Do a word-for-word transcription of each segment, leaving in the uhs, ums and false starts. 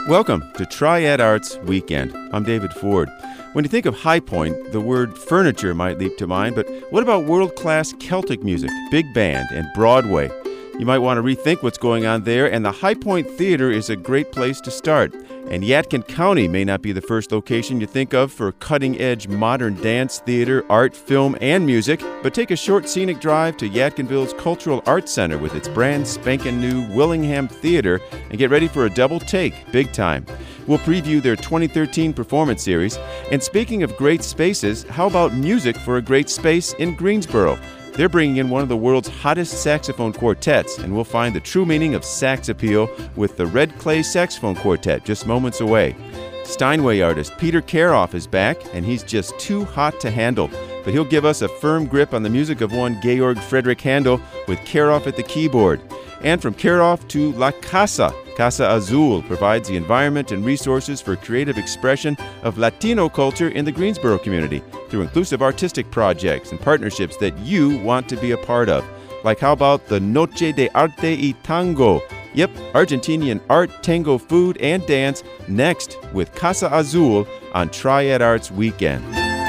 Welcome to Triad Arts Weekend. I'm David Ford. When you think of High Point, the word furniture might leap to mind, but what about world-class Celtic music, big band, and Broadway? You might want to rethink what's going on there, and the High Point Theater is a great place to start. And Yadkin County may not be the first location you think of for cutting-edge modern dance, theater, art, film, and music, but take a short scenic drive to Yadkinville's Cultural Arts Center with its brand spanking new Willingham Theater and get ready for a double take, big time. We'll preview their twenty thirteen performance series. And speaking of great spaces, how about music for a great space in Greensboro? They're bringing in one of the world's hottest saxophone quartets, and we'll find the true meaning of sax appeal with the Red Clay Saxophone Quartet just moments away. Steinway artist Peter Karoff is back, and he's just too hot to handle. But he'll give us a firm grip on the music of one Georg Friedrich Handel with Karoff at the keyboard. And from Karoff to La Casa, Casa Azul provides the environment and resources for creative expression of Latino culture in the Greensboro community through inclusive artistic projects and partnerships that you want to be a part of. Like how about the Noche de Arte y Tango? Yep, Argentinian art, tango, food, and dance next with Casa Azul on Triad Arts Weekend.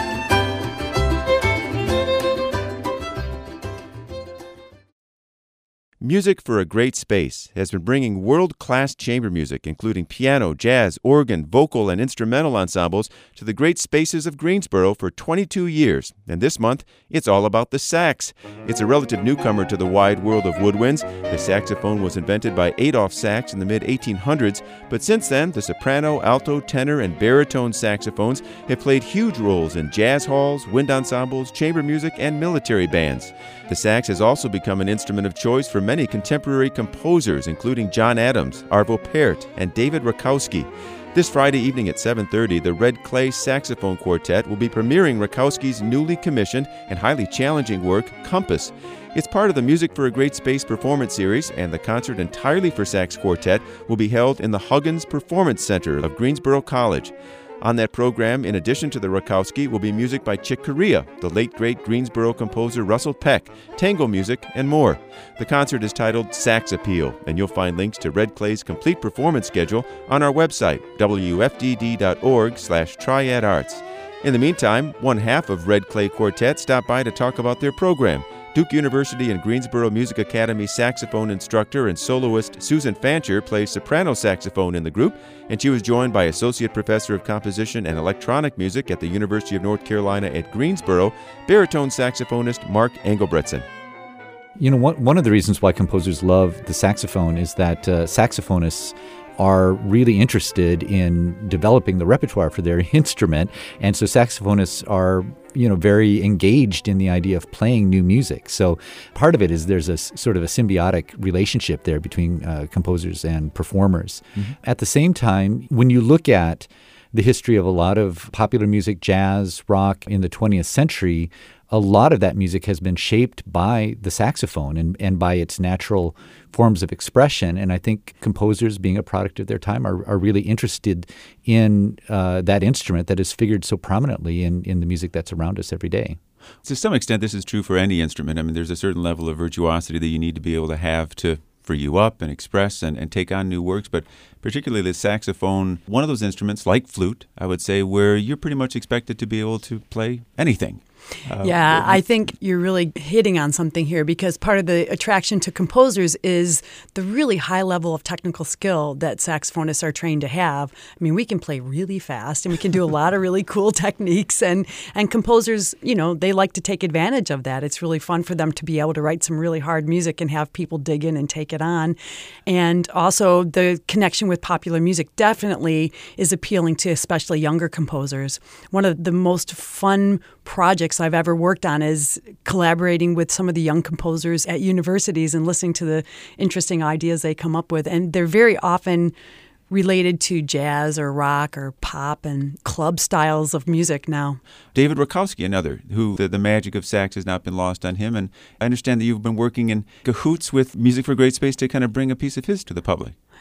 Music for a Great Space has been bringing world-class chamber music, including piano, jazz, organ, vocal, and instrumental ensembles, to the great spaces of Greensboro for twenty-two years. And this month, it's all about the sax. It's a relative newcomer to the wide world of woodwinds. The saxophone was invented by Adolph Sax in the mid eighteen hundreds, but since then, the soprano, alto, tenor, and baritone saxophones have played huge roles in jazz halls, wind ensembles, chamber music, and military bands. The sax has also become an instrument of choice for many contemporary composers, including John Adams, Arvo Pärt, and David Rakowski. This Friday evening at seven thirty, the Red Clay Saxophone Quartet will be premiering Rakowski's newly commissioned and highly challenging work, Compass. It's part of the Music for a Great Space performance series, and the concert entirely for sax quartet will be held in the Huggins Performance Center of Greensboro College. On that program, in addition to the Rakowski, will be music by Chick Corea, the late great Greensboro composer Russell Peck, tango music, and more. The concert is titled Sax Appeal, and you'll find links to Red Clay's complete performance schedule on our website, w f d d dot org slash triad arts. In the meantime, one half of Red Clay Quartet stopped by to talk about their program. Duke University and Greensboro Music Academy saxophone instructor and soloist Susan Fancher plays soprano saxophone in the group, and she was joined by Associate Professor of Composition and Electronic Music at the University of North Carolina at Greensboro, baritone saxophonist Mark Engelbretson. You know, one, one of the reasons why composers love the saxophone is that uh, saxophonists are really interested in developing the repertoire for their instrument. And so saxophonists are, you know, very engaged in the idea of playing new music. So part of it is there's a sort of a symbiotic relationship there between uh, composers and performers. Mm-hmm. At the same time, when you look at the history of a lot of popular music, jazz, rock in the twentieth century, a lot of that music has been shaped by the saxophone and, and by its natural forms of expression. And I think composers, being a product of their time, are, are really interested in uh, that instrument that is figured so prominently in, in the music that's around us every day. To some extent, this is true for any instrument. I mean, there's a certain level of virtuosity that you need to be able to have to free you up and express and, and take on new works. But particularly the saxophone, one of those instruments, like flute, I would say, where you're pretty much expected to be able to play anything. Uh, yeah, I think you're really hitting on something here, because part of the attraction to composers is the really high level of technical skill that saxophonists are trained to have. I mean, we can play really fast and we can do a lot of really cool techniques, and, and composers, you know, they like to take advantage of that. It's really fun for them to be able to write some really hard music and have people dig in and take it on. And also the connection with popular music definitely is appealing to especially younger composers. One of the most fun projects I've ever worked on is collaborating with some of the young composers at universities and listening to the interesting ideas they come up with. And they're very often related to jazz or rock or pop and club styles of music now. David Rakowski, another, who the, the magic of sax has not been lost on him. And I understand that you've been working in cahoots with Music for a Great Space to kind of bring a piece of his to the public.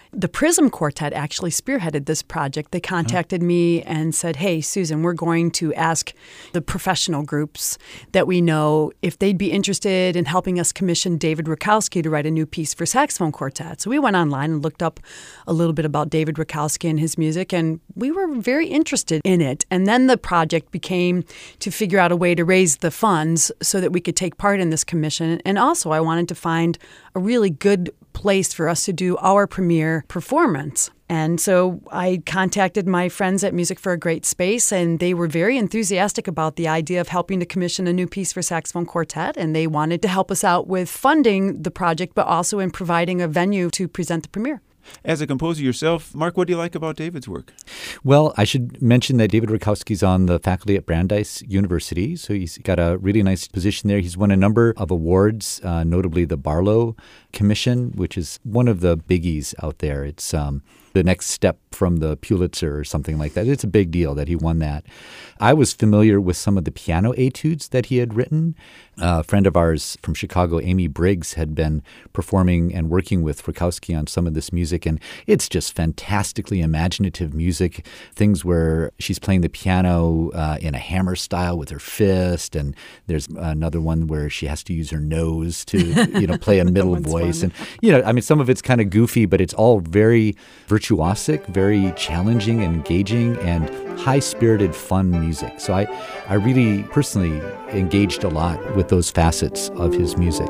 The Prism Quartet actually spearheaded this project. They contacted me and said, hey, Susan, we're going to ask the professional groups that we know if they'd be interested in helping us commission David Rakowski to write a new piece for saxophone quartet. So we went online and looked up a little bit about David Rakowski and his music, and we were very interested in it. And then the project became to figure out a way to raise the funds so that we could take part in this commission. And also I wanted to find a really good place for us to do our premiere performance. And so I contacted my friends at Music for a Great Space, and they were very enthusiastic about the idea of helping to commission a new piece for saxophone quartet. And they wanted to help us out with funding the project, but also in providing a venue to present the premiere. As a composer yourself, Mark, what do you like about David's work? Well, I should mention that David Rakowski's on the faculty at Brandeis University, so he's got a really nice position there. He's won a number of awards, uh, notably the Barlow Commission, which is one of the biggies out there. It's um, the next step from the Pulitzer or something like that. It's a big deal that he won that. I was familiar with some of the piano etudes that he had written. Uh, a friend of ours from Chicago, Amy Briggs, had been performing and working with Rakowski on some of this music, and it's just fantastically imaginative music, things where she's playing the piano uh, in a hammer style with her fist, and there's another one where she has to use her nose to, you know, play a middle voice. Fun. And, you know, I mean, some of it's kind of goofy, but it's all very virtuosic, very challenging and engaging, and high-spirited, fun music. So I, I really personally engaged a lot with those facets of his music.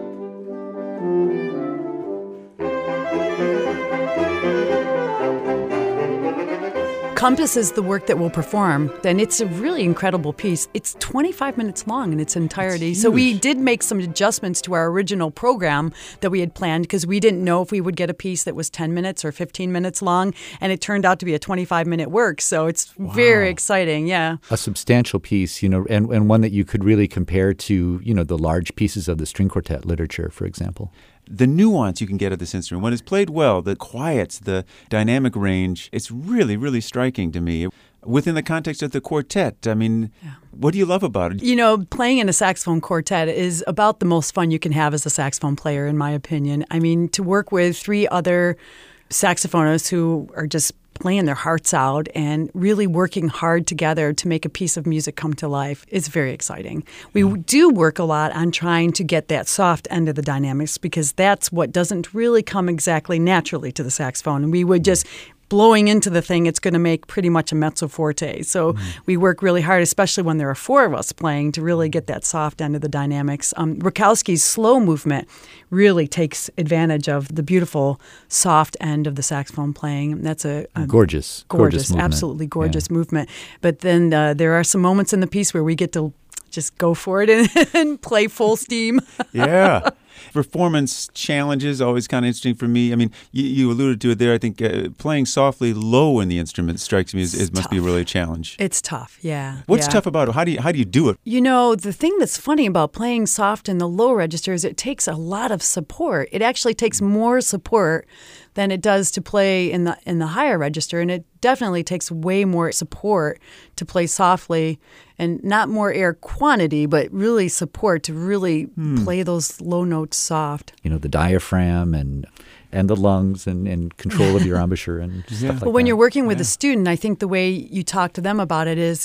Compass is the work that we'll perform, and it's a really incredible piece. It's twenty-five minutes long in its entirety. So we did make some adjustments to our original program that we had planned because we didn't know if we would get a piece that was ten minutes or fifteen minutes long, and it turned out to be a twenty-five minute work. So it's wow. very exciting, yeah. A substantial piece, you know, and, and one that you could really compare to, you know, the large pieces of the string quartet literature, for example. The nuance you can get of this instrument, when it's played well, the quiets, the dynamic range, it's really, really striking to me. Within the context of the quartet, I mean, yeah. what do you love about it? You know, playing in a saxophone quartet is about the most fun you can have as a saxophone player, in my opinion. I mean, to work with three other saxophonists who are just playing their hearts out and really working hard together to make a piece of music come to life is very exciting. We yeah. do work a lot on trying to get that soft end of the dynamics because that's what doesn't really come exactly naturally to the saxophone. We would just blowing into the thing, it's going to make pretty much a mezzo forte. So mm-hmm. we work really hard, especially when there are four of us playing, to really get that soft end of the dynamics. Um, Rakowski's slow movement really takes advantage of the beautiful soft end of the saxophone playing. That's a, a gorgeous, gorgeous, gorgeous absolutely gorgeous yeah. movement. But then uh, there are some moments in the piece where we get to just go for it and, and play full steam. Yeah. Performance challenges, always kind of interesting for me. I mean, you, you alluded to it there. I think uh, playing softly low in the instrument strikes me as, as must be really a challenge. It's tough, yeah. What's yeah. tough about it? How do you how do you do it? You know, the thing that's funny about playing soft in the low register is it takes a lot of support. It actually takes more support than it does to play in the in the higher register, and it definitely takes way more support to play softly, and not more air quantity, but really support to really hmm. play those low notes soft. You know, the diaphragm and and the lungs and, and control of your embouchure and stuff yeah. like but when that. you're working with yeah. a student, I think the way you talk to them about it is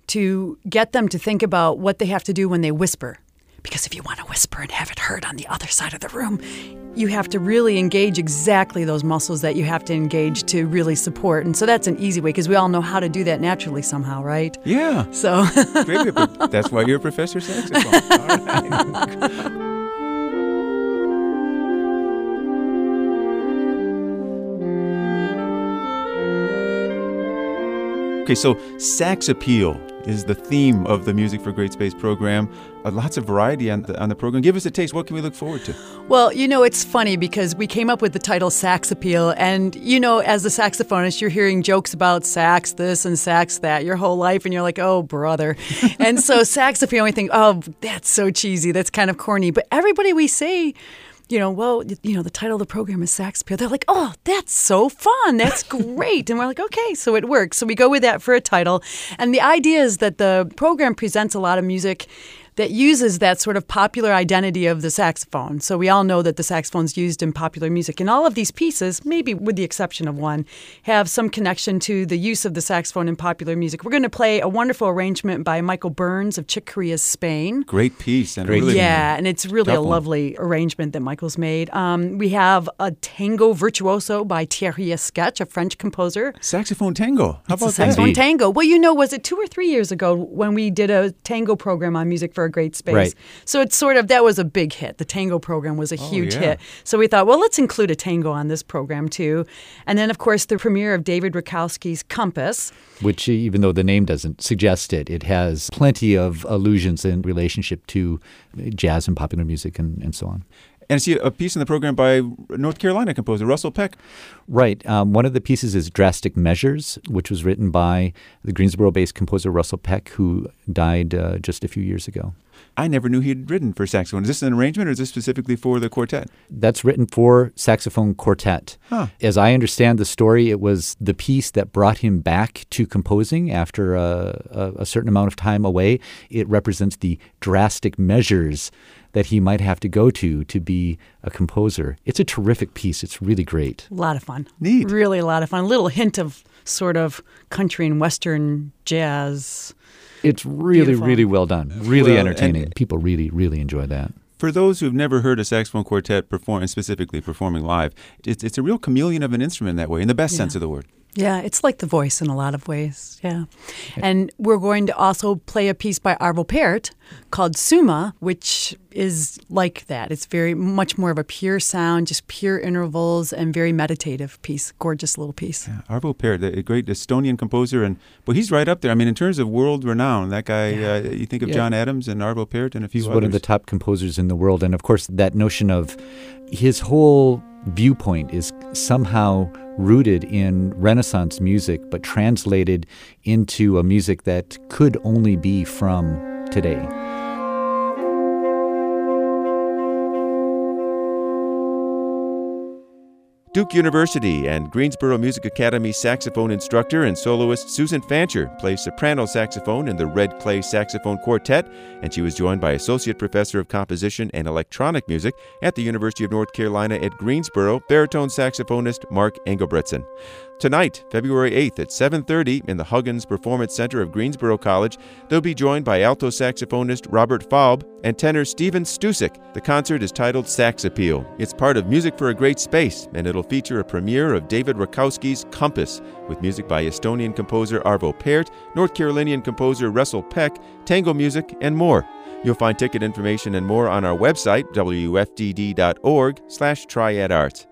to get them to think about what they have to do when they whisper. Because if you want to whisper and have it heard on the other side of the room, you have to really engage exactly those muscles that you have to engage to really support. And so that's an easy way because we all know how to do that naturally somehow, right? Yeah. So Great. That's why you're a professor of saxophone. All right. Okay, so Sax Appeal is the theme of the Music for Great Space program. Uh, lots of variety on the, on the program. Give us a taste. What can we look forward to? Well, you know, it's funny because we came up with the title Sax Appeal. And, you know, as a saxophonist, you're hearing jokes about sax this and sax that your whole life. And you're like, oh, brother. And so Sax Appeal, we think, oh, that's so cheesy. That's kind of corny. But everybody we say, you know, well, you know, the title of the program is Sax Appeal. They're like, oh, that's so fun. That's great. And we're like, okay, so it works. So we go with that for a title. And the idea is that the program presents a lot of music that uses that sort of popular identity of the saxophone. So we all know that the saxophone's used in popular music. And all of these pieces, maybe with the exception of one, have some connection to the use of the saxophone in popular music. We're going to play a wonderful arrangement by Michael Burns of Chick Corea, Spain. Great piece. And Great. really Yeah, and it's really a one. lovely arrangement that Michael's made. Um, we have a tango virtuoso by Thierry Esquetch, a French composer. Saxophone tango. How It's a about saxophone that? tango. Well, you know, was it two or three years ago when we did a tango program on Music for a Great Space? Right. So it's sort of, that was a big hit. The tango program was a Oh, huge yeah. hit. So we thought, well, let's include a tango on this program too. And then, of course, the premiere of David Rakowski's Compass. Which, even though the name doesn't suggest it, it has plenty of allusions in relationship to jazz and popular music and, and so on. And I see a piece in the program by North Carolina composer Russell Peck. Right. Um, one of the pieces is Drastic Measures, which was written by the Greensboro-based composer Russell Peck, who died uh, just a few years ago. I never knew he'd written for saxophone. Is this an arrangement or is this specifically for the quartet? That's written for saxophone quartet. Huh. As I understand the story, it was the piece that brought him back to composing after a, a, a certain amount of time away. It represents the drastic measures that he might have to go to to be a composer. It's a terrific piece. It's really great. A lot of fun. Neat. Really a lot of fun. A little hint of sort of country and Western jazz. It's really, Beautiful. really well done. Really Well, entertaining. and- People really, really enjoy that. For those who've never heard a saxophone quartet perform, and specifically performing live, it's, it's a real chameleon of an instrument that way, in the best Yeah. sense of the word. Yeah, it's like the voice in a lot of ways. Yeah. And we're going to also play a piece by Arvo Pärt called Summa, which is like that. It's very much more of a pure sound, just pure intervals, and very meditative piece. Gorgeous little piece. Yeah, Arvo Pärt, the great Estonian composer, and but he's right up there. I mean, in terms of world renown, that guy. Uh, you think of Yeah. John Adams and Arvo Pärt and a few He's others. one of the top composers in the world. And of course, that notion of his whole viewpoint is somehow rooted in Renaissance music, but translated into a music that could only be from today. Duke University and Greensboro Music Academy saxophone instructor and soloist Susan Fancher plays soprano saxophone in the Red Clay Saxophone Quartet, and she was joined by Associate Professor of Composition and Electronic Music at the University of North Carolina at Greensboro, baritone saxophonist Mark Engelbretson. Tonight, February eighth at seven thirty in the Huggins Performance Center of Greensboro College, they'll be joined by alto saxophonist Robert Faub and tenor Steven Stusek. The concert is titled Sax Appeal. It's part of Music for a Great Space, and it'll feature a premiere of David Rakowski's Compass, with music by Estonian composer Arvo Pärt, North Carolinian composer Russell Peck, tango music, and more. You'll find ticket information and more on our website, w f d d dot org slash triad arts.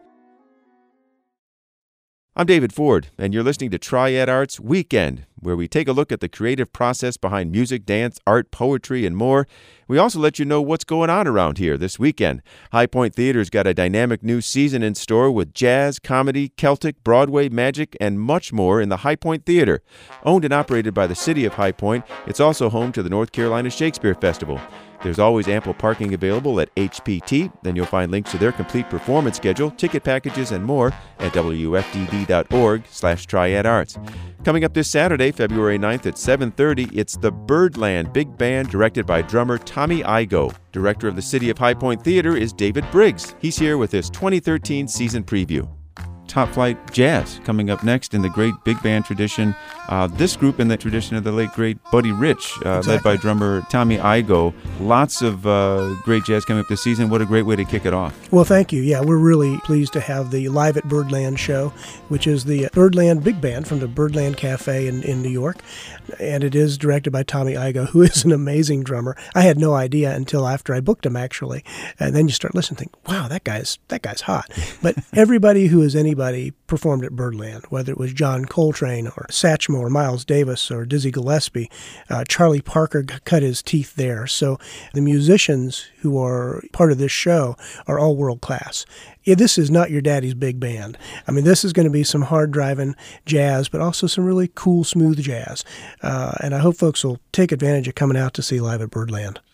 I'm David Ford, and you're listening to Triad Arts Weekend, where we take a look at the creative process behind music, dance, art, poetry, and more. We also let you know what's going on around here this weekend. High Point Theater's got a dynamic new season in store with jazz, comedy, Celtic, Broadway, magic, and much more in the High Point Theater. Owned and operated by the city of High Point, it's also home to the North Carolina Shakespeare Festival. There's always ample parking available at H P T. Then you'll find links to their complete performance schedule, ticket packages, and more at w f d d dot org slash triad arts. Coming up this Saturday, February ninth at seven thirty, it's the Birdland Big Band directed by drummer Tommy Igoe. Director of the City of High Point Theater is David Briggs. He's here with his twenty thirteen season preview. Top Flight Jazz coming up next in the great big band tradition. Uh, this group in the tradition of the late, great Buddy Rich, uh, Exactly. led by drummer Tommy Igoe. Lots of uh, great jazz coming up this season. What a great way to kick it off. Well, thank you. Yeah, we're really pleased to have the Live at Birdland show, which is the Birdland Big Band from the Birdland Cafe in, in New York. And it is directed by Tommy Igoe, who is an amazing drummer. I had no idea until after I booked him, actually. And then you start listening and think, wow, that guy's, that guy's hot. But everybody who is anybody performed at Birdland, whether it was John Coltrane or Satchmo or Miles Davis or Dizzy Gillespie. Uh, Charlie Parker g- cut his teeth there. So the musicians who are part of this show are all world class. Yeah, this is not your daddy's big band. I mean, this is going to be some hard-driving jazz, but also some really cool, smooth jazz. Uh, and I hope folks will take advantage of coming out to see Live at Birdland.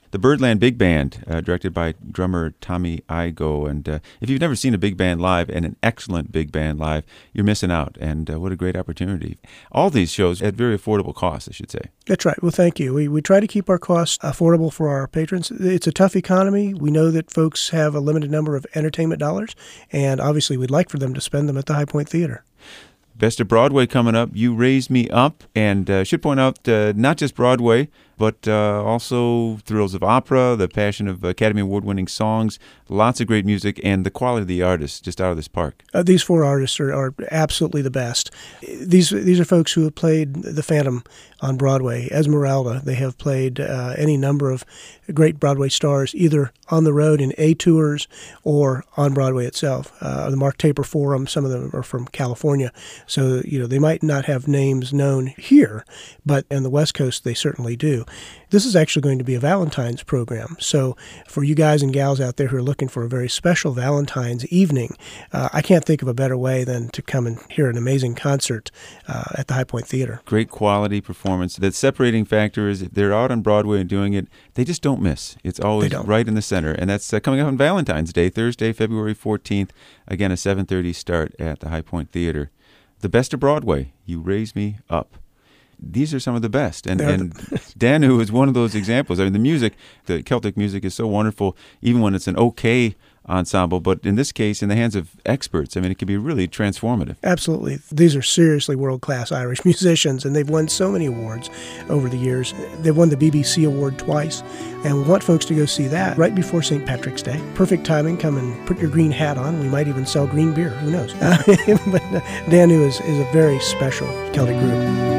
The Birdland Big Band, uh, directed by drummer Tommy Igoe. And uh, if you've never seen a big band live, and an excellent big band live, you're missing out. And uh, what a great opportunity. All these shows at very affordable costs, I should say. That's right. Well, thank you. We we try to keep our costs affordable for our patrons. It's a tough economy. We know that folks have a limited number of entertainment dollars, and obviously we'd like for them to spend them at the High Point Theater. Best of Broadway coming up. You Raise Me Up. And uh, should point out, uh, not just Broadway, but uh, also Thrills of Opera, the passion of Academy Award-winning songs, lots of great music, and the quality of the artists just out of this park. Uh, these four artists are, are absolutely the best. These these are folks who have played The Phantom on Broadway, Esmeralda. They have played uh, any number of great Broadway stars, either on the road in A tours or on Broadway itself. Uh, the Mark Taper Forum, some of them are from California, so you know they might not have names known here, but on the West Coast they certainly do. This is actually going to be a Valentine's program. So for you guys and gals out there who are looking for a very special Valentine's evening, uh, I can't think of a better way than to come and hear an amazing concert uh, at the High Point Theater. Great quality performance. The separating factor is if they're out on Broadway and doing it, they just don't miss. It's always right in the center. And that's uh, coming up on Valentine's Day, Thursday, February fourteenth. Again, a seven thirty start at the High Point Theater. The Best of Broadway, You Raise Me Up. These are some of the best. And, and Danu is one of those examples. I mean, the music, the Celtic music is so wonderful, even when it's an okay ensemble. But in this case, in the hands of experts, I mean, it can be really transformative. Absolutely. These are seriously world-class Irish musicians, and they've won so many awards over the years. They've won the B B C Award twice, and we want folks to go see that right before Saint Patrick's Day. Perfect timing. Come and put your green hat on. We might even sell green beer. Who knows? But uh, Danu is, is a very special Celtic group.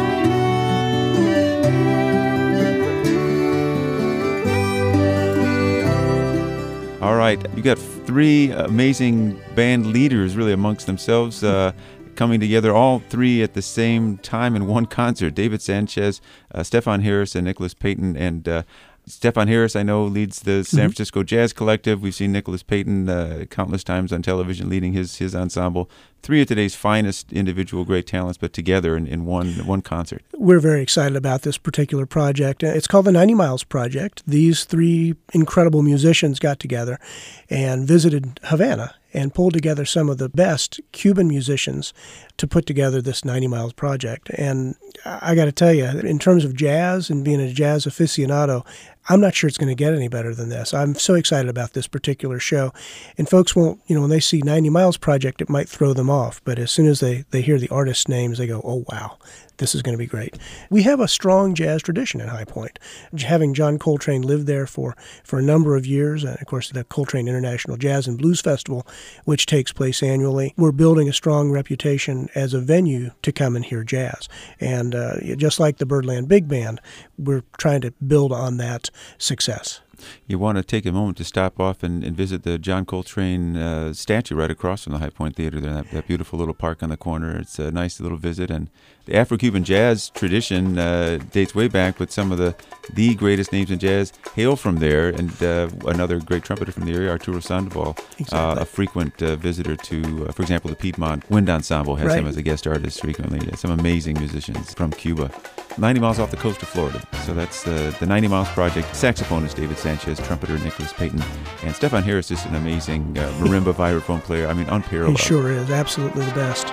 All right, you got three amazing band leaders really amongst themselves uh, coming together, all three at the same time in one concert. David Sanchez, uh, Stefan Harris, and Nicholas Payton. And uh, Stefan Harris, I know, leads the San Francisco Jazz Collective. We've seen Nicholas Payton uh, countless times on television leading his his ensemble. Three of today's finest individual great talents, but together in, in one one concert. We're very excited about this particular project. It's called the ninety Miles Project. These three incredible musicians got together and visited Havana and pulled together some of the best Cuban musicians to put together this ninety Miles Project. And I got to tell you, in terms of jazz and being a jazz aficionado, I'm not sure it's going to get any better than this. I'm so excited about this particular show. And folks won't, you know, when they see ninety Miles Project, it might throw them off. But as soon as they, they hear the artists' names, they go, oh, wow, this is going to be great. We have a strong jazz tradition at High Point. Having John Coltrane lived there for, for a number of years, and of course the Coltrane International Jazz and Blues Festival, which takes place annually, we're building a strong reputation as a venue to come and hear jazz. And uh, just like the Birdland Big Band, we're trying to build on that success. You want to take a moment to stop off and, and visit the John Coltrane uh, statue right across from the High Point Theater there, that, that beautiful little park on the corner. It's a nice little visit. And the Afro-Cuban jazz tradition uh, dates way back, with some of the, the greatest names in jazz hail from there. And uh, another great trumpeter from the area, Arturo Sandoval, exactly. uh, a frequent uh, visitor to, uh, for example, the Piedmont Wind Ensemble has right. him as a guest artist frequently. Some amazing musicians from Cuba. ninety miles off the coast of Florida. So that's uh, the ninety Miles Project. Saxophonist David Sanchez, trumpeter Nicholas Payton, and Stefan Harris is an amazing uh, marimba vibraphone player. I mean, unparalleled. He sure is. Absolutely the best.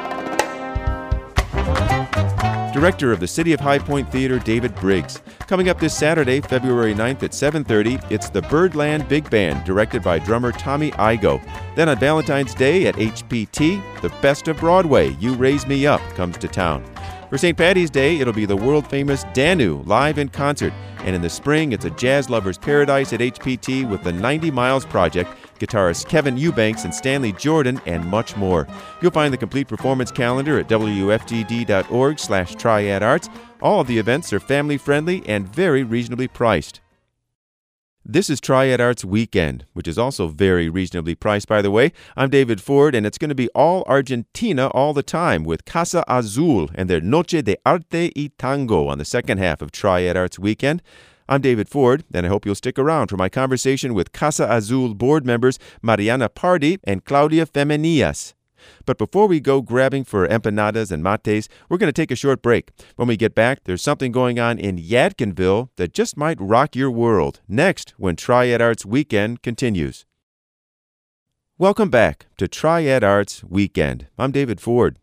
Director of the City of High Point Theater, David Briggs. Coming up this Saturday, February ninth at seven thirty, it's the Birdland Big Band, directed by drummer Tommy Igoe. Then on Valentine's Day at H P T, the Best of Broadway, You Raise Me Up, comes to town. For Saint Paddy's Day, it'll be the world-famous Danu live in concert. And in the spring, it's a jazz lover's paradise at H P T with the ninety Miles Project, guitarists Kevin Eubanks and Stanley Jordan, and much more. You'll find the complete performance calendar at W F G D dot org slash Triad Arts. All of the events are family-friendly and very reasonably priced. This is Triad Arts Weekend, which is also very reasonably priced, by the way. I'm David Ford, and it's going to be all Argentina all the time with Casa Azul and their Noche de Arte y Tango on the second half of Triad Arts Weekend. I'm David Ford, and I hope you'll stick around for my conversation with Casa Azul board members Mariana Pardi and Claudia Femenillas. But before we go grabbing for empanadas and mates, we're going to take a short break. When we get back, there's something going on in Yadkinville that just might rock your world. Next, when Triad Arts Weekend continues. Welcome back to Triad Arts Weekend. I'm David Ford.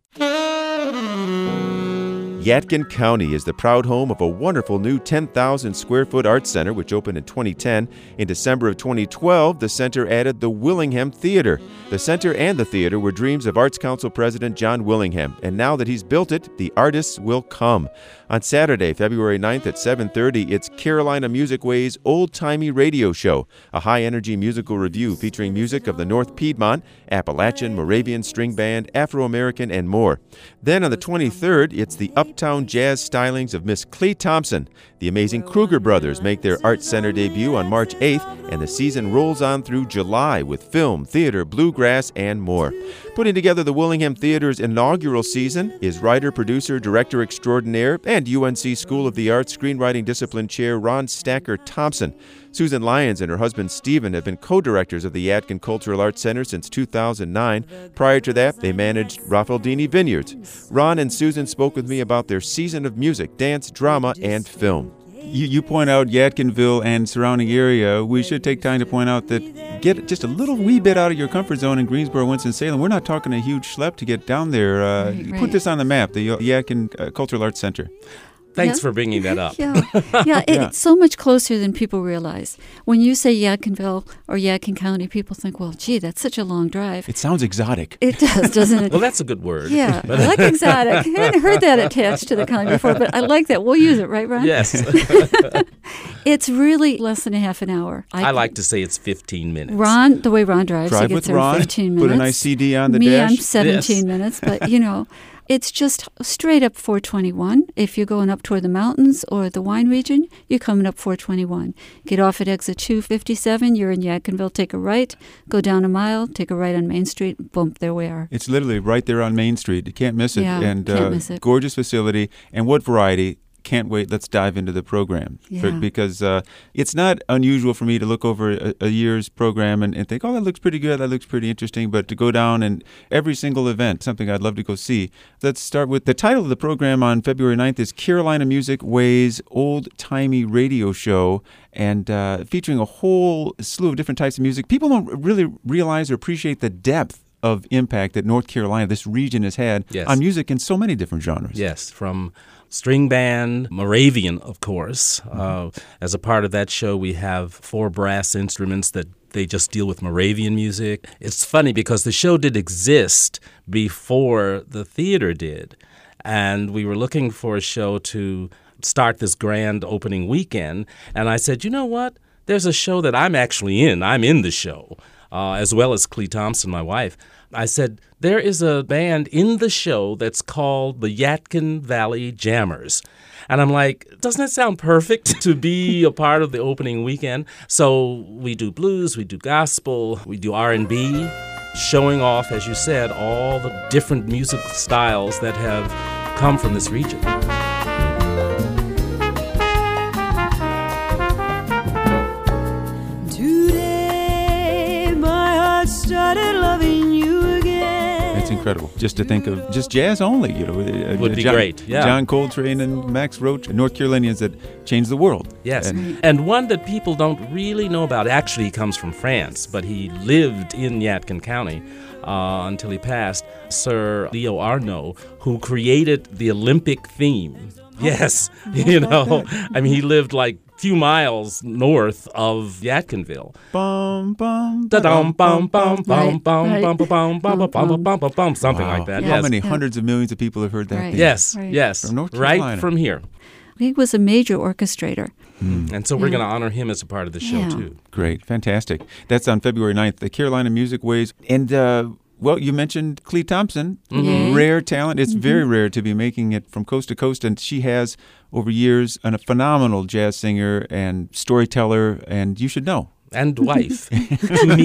Yadkin County is the proud home of a wonderful new ten thousand square foot art center which opened in twenty ten. In December of twenty twelve, the center added the Willingham Theater. The center and the theater were dreams of Arts Council President John Willingham, and now that he's built it, the artists will come. On Saturday, February ninth at seven thirty, it's Carolina Music Way's Old Timey Radio Show, a high-energy musical review featuring music of the North Piedmont, Appalachian, Moravian String Band, Afro-American, and more. Then on the twenty-third, it's the uptown jazz stylings of Miss Clee Thompson. The amazing Kruger Brothers make their Art Center debut on March eighth, and the season rolls on through July with film, theater, bluegrass, and more. Putting together the Willingham Theater's inaugural season is writer, producer, director extraordinaire, and U N C School of the Arts Screenwriting Discipline Chair Ron Stacker Thompson. Susan Lyons and her husband Stephen have been co-directors of the Yadkin Cultural Arts Center since two thousand nine. Prior to that, they managed Raffaldini Vineyards. Ron and Susan spoke with me about their season of music, dance, drama, and film. You, you point out Yadkinville and surrounding area. We should take time to point out that get just a little wee bit out of your comfort zone in Greensboro, Winston-Salem. We're not talking a huge schlep to get down there. Uh, right, right. Put this on the map, the Yadkin uh, Cultural Arts Center. Thanks yeah. for bringing that up. Yeah, yeah, it, Yeah. it's so much closer than people realize. When you say Yadkinville or Yadkin County, people think, well, gee, that's such a long drive. It sounds exotic. It does, doesn't it? Well, that's a good word. Yeah, I like exotic. I hadn't heard that attached to the county before, but I like that. We'll use it, right, Ron? Yes. It's really less than a half an hour. I like to say it's fifteen minutes. Ron, the way Ron drives, Drive he with gets there Ron, in fifteen minutes. put a nice C D on the Me, dash. I'm seventeen Yes. minutes, but you know, it's just straight up four twenty-one. If you're going up toward the mountains or the wine region, you're coming up four twenty-one. Get off at exit two fifty-seven, you're in Yadkinville, take a right, go down a mile, take a right on Main Street, boom, there we are. It's literally right there on Main Street. You can't miss it. Yeah, and can't uh, miss it. Gorgeous facility. And what variety. Can't wait. Let's dive into the program. For- Yeah. because uh, it's not unusual for me to look over a, a year's program and, and think, oh, that looks pretty good. That looks pretty interesting. But to go down and every single event, something I'd love to go see. Let's start with the title of the program on February ninth is Carolina Music Way's Old Timey Radio Show, and uh, featuring a whole slew of different types of music. People don't really realize or appreciate the depth of impact that North Carolina, this region, has had Yes. on music in so many different genres. Yes, from string band, Moravian, of course. Mm-hmm. Uh, as a part of that show, we have four brass instruments that they just deal with Moravian music. It's funny because the show did exist before the theater did, and we were looking for a show to start this grand opening weekend, and I said, you know what? There's a show that I'm actually in. I'm in the show, uh, as well as Clee Thompson, my wife. I said, there is a band in the show that's called the Yadkin Valley Jammers. And I'm like, doesn't that sound perfect to be a part of the opening weekend? So we do blues, we do gospel, we do R and B, showing off, as you said, all the different musical styles that have come from this region. Today, my heart started loving you again. It's incredible. Just to think of just jazz only, you know. uh, Would be John, great, yeah. John Coltrane and Max Roach, North Carolinians that changed the world. Yes, And and one that people don't really know about. Actually, he comes from France, but he lived in Yadkin County uh, until he passed. Sir Leo Arnaud, who created the Olympic theme. Yes, you know, I mean, he lived like a few miles north of Yadkinville. bum, bum, Da-dum, bum, bum, bum, Right, bum, right. bum, bum, bum, bum, bum, bum, bum, bum, bum, something Wow. like that. Yeah. How Yes, many Yeah. hundreds of millions of people have heard that? Right. theme? yes, Right. yes, From North right Carolina. from here. He was a major orchestrator. And so we're Yeah. going to honor him as a part of the show, Yeah. too. Great, fantastic. That's on February ninth, the Carolina Music Ways. And, uh, well, you mentioned Clee Thompson, Mhm. rare talent. It's very rare to be making it from coast to coast, and she has, over years, an, a phenomenal jazz singer and storyteller, and you should know. And wife. To me.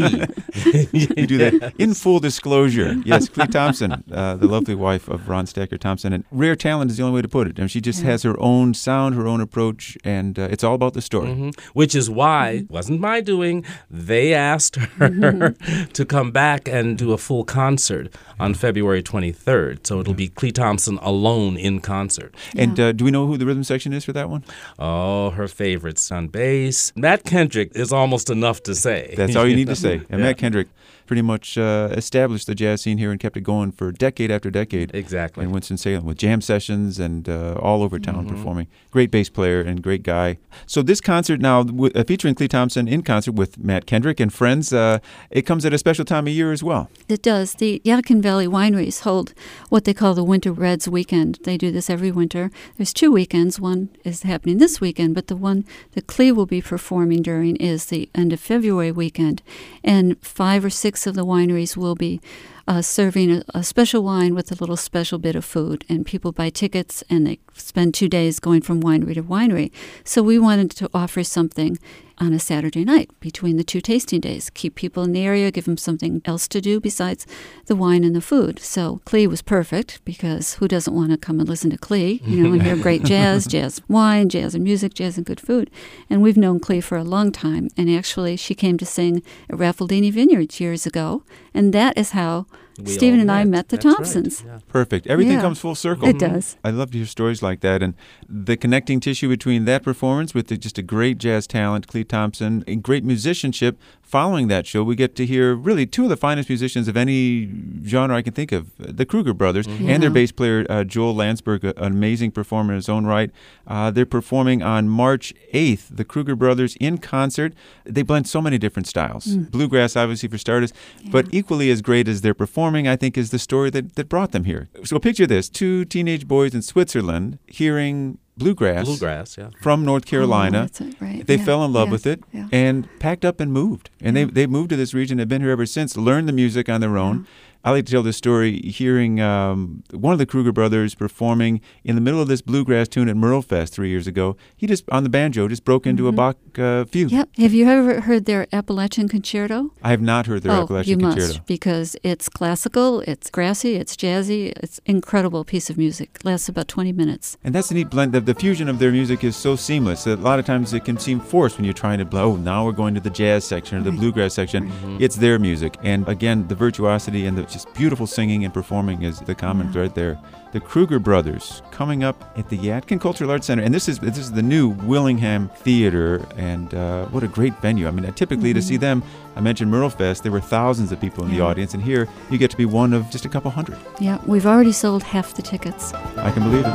You do that in full disclosure. Yes, Clea Thompson, uh, the lovely wife of Ron Stacker Thompson. And rare talent is the only way to put it. I mean, she just Yeah. has her own sound, her own approach, and uh, it's all about the story. hmm Which is why, it wasn't my doing, they asked her to come back and do a full concert on February twenty-third. So it'll be Clea Thompson alone in concert. And uh, do we know who the rhythm section is for that one? Oh, her favorites on bass. Matt Kendrick is almost enough to say. That's all you need to say. And Yeah. Matt Kendrick pretty much uh, established the jazz scene here and kept it going for decade after decade. Exactly. In Winston-Salem with jam sessions and uh, all over town Mm-hmm. performing. Great bass player and great guy. So this concert now, w- uh, featuring Clea Thompson in concert with Matt Kendrick and friends, uh, it comes at a special time of year as well. It does. The Yadkin Valley Wineries hold what they call the Winter Reds Weekend. They do this every winter. There's two weekends. One is happening this weekend, but the one that Clea will be performing during is the end of February weekend. And five or six of the wineries will be uh, serving a, a special wine with a little special bit of food. And people buy tickets, and they spend two days going from winery to winery. So we wanted to offer something on a Saturday night between the two tasting days. Keep people in the area, give them something else to do besides the wine and the food. So Clea was perfect, because who doesn't want to come and listen to Clea, you know, and hear great jazz, jazz wine, jazz and music, jazz and good food. And we've known Clea for a long time. And actually, she came to sing at Raffledini Vineyards years ago. And that is how We Stephen all and I met the That's right. Thompsons. Yeah. Perfect. Everything Yeah. comes full circle. It does. I love to hear stories like that. And the connecting tissue between that performance with the, just a great jazz talent, Clea Thompson, and great musicianship following that show, we get to hear really two of the finest musicians of any genre I can think of, the Kruger brothers, Mm-hmm. and their Yeah. bass player, uh, Joel Landsberg, a- an amazing performer in his own right. Uh, they're performing on March eighth, the Kruger brothers in concert. They blend so many different styles. Mm. Bluegrass, obviously, for starters, but equally as great as they're performing, I think, is the story that, that brought them here. So picture this, two teenage boys in Switzerland hearing bluegrass, Bluegrass, yeah. from North Carolina. Oh, that's it, right. They Yeah, fell in love yeah, with it yeah. and packed up and moved. And Yeah. they they moved to this region, have been here ever since, learned the music on their own. I like to tell this story, hearing um, one of the Kruger brothers performing in the middle of this bluegrass tune at Merle Fest three years ago. He just, on the banjo, just broke into a Bach uh, fugue. Yep. Have you ever heard their Appalachian Concerto? I have not heard their oh, Appalachian you Concerto. must, because it's classical, it's grassy, it's jazzy, it's an incredible piece of music. Lasts about twenty minutes. And that's the neat blend. The, the fusion of their music is so seamless that a lot of times it can seem forced when you're trying to, bl- oh, now we're going to the jazz section or the Right. bluegrass section. It's their music. And again, the virtuosity and the just beautiful singing and performing is the common Yeah. thread there. The Kruger brothers coming up at the Yadkin Cultural Arts Center. And this is this is the new Willingham Theater. And uh, what a great venue. I mean, typically to see them, I mentioned Merle Fest, there were thousands of people in the Yeah. audience. And here you get to be one of just a couple hundred. Yeah, we've already sold half the tickets. I can believe it.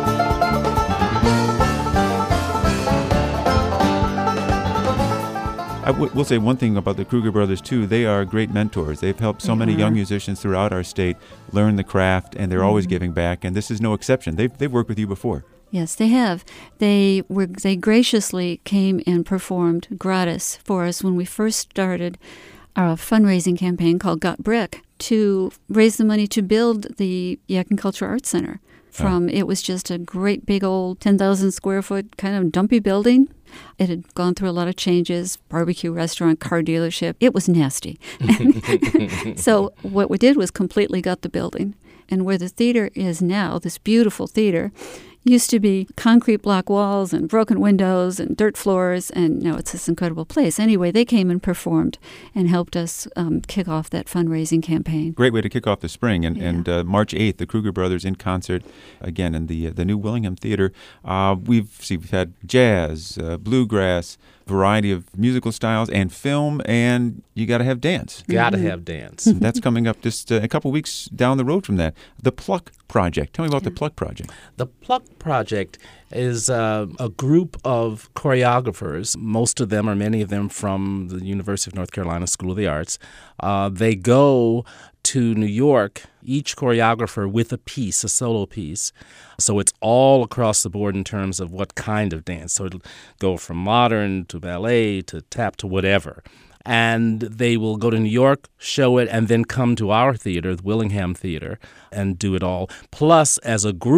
Yeah. I w- will say one thing about the Kruger brothers, too. They are great mentors. They've helped so They many are. young musicians throughout our state learn the craft, and they're always giving back, and this is no exception. They've, they've worked with you before. Yes, they have. They were they graciously came and performed gratis for us when we first started our fundraising campaign called Got Brick to raise the money to build the Yadkin Cultural Arts Center. From it was just a great big old ten thousand square foot kind of dumpy building. It had gone through a lot of changes, barbecue restaurant, car dealership. It was nasty. So what we did was completely gut the building. And where the theater is now, this beautiful theater, used to be concrete block walls and broken windows and dirt floors, and now it's this incredible place. Anyway, they came and performed and helped us um, kick off that fundraising campaign. Great way to kick off the spring. And, Yeah. and uh, March eighth, the Kruger brothers in concert, again, in the uh, the new Willingham Theater. Uh, we've, see, we've had jazz, uh, bluegrass, variety of musical styles, and film, and you got to have dance. Gotta have dance. And that's coming up just uh, a couple weeks down the road from that. The Pluck Project. Tell me about the Pluck Project. The Pluck Project is uh, a group of choreographers. Most of them, or many of them, from the University of North Carolina School of the Arts. Uh, they go to New York, each choreographer with a piece, a solo piece. So it's all across the board in terms of what kind of dance. So it'll go from modern to ballet to tap to whatever. And they will go to New York, show it, and then come to our theater, the Willingham Theater, and do it all. Plus, as a group,